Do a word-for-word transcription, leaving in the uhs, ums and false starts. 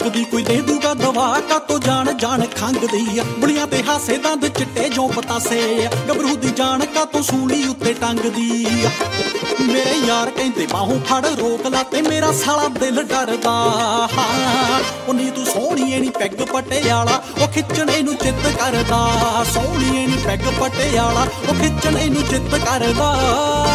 ਕਦੀ ਕੋਈ ਦੇ ਦੂਗਾ ਦਵਾ ਕਾਤੋਂ ਜਾਣ ਜਾਣ ਖੰਗਦੀ ਆ ਬੁੜੀਆਂ ਤੇ ਹਾਸੇ ਦੰਦ ਚਿੱਟੇ ਜੋ ਪਤਾਸੇ ਗੱਭਰੂ ਦੀ ਜਾਨ ਕਾਤੋਂ ਸੂਲੀ ਉੱਤੇ ਟੰਗਦੀ ਆ ਮੇਰੇ ਯਾਰ ਕਹਿੰਦੇ ਬਾਹੋਂ ਫੜ ਰੋਕ ਲਾ ਤੇ ਮੇਰਾ ਸਾਲਾ ਦਿਲ ਡਰਦਾ ਉਹ ਨੀ ਤੂੰ ਸੋਹਣੀਏ ਨੀ ਪੈਗ ਪਟਿਆਲਾ ਉਹ ਖਿੱਚਣੇ ਨੂੰ ਚਿੱਤ ਕਰਦਾ ਸੋਹਣੀਏ ਨੀ ਪੈਗ ਪਟਿਆਲਾ ਉਹ ਖਿੱਚਣੇ ਨੂੰ ਚਿੱਤ ਕਰਦਾ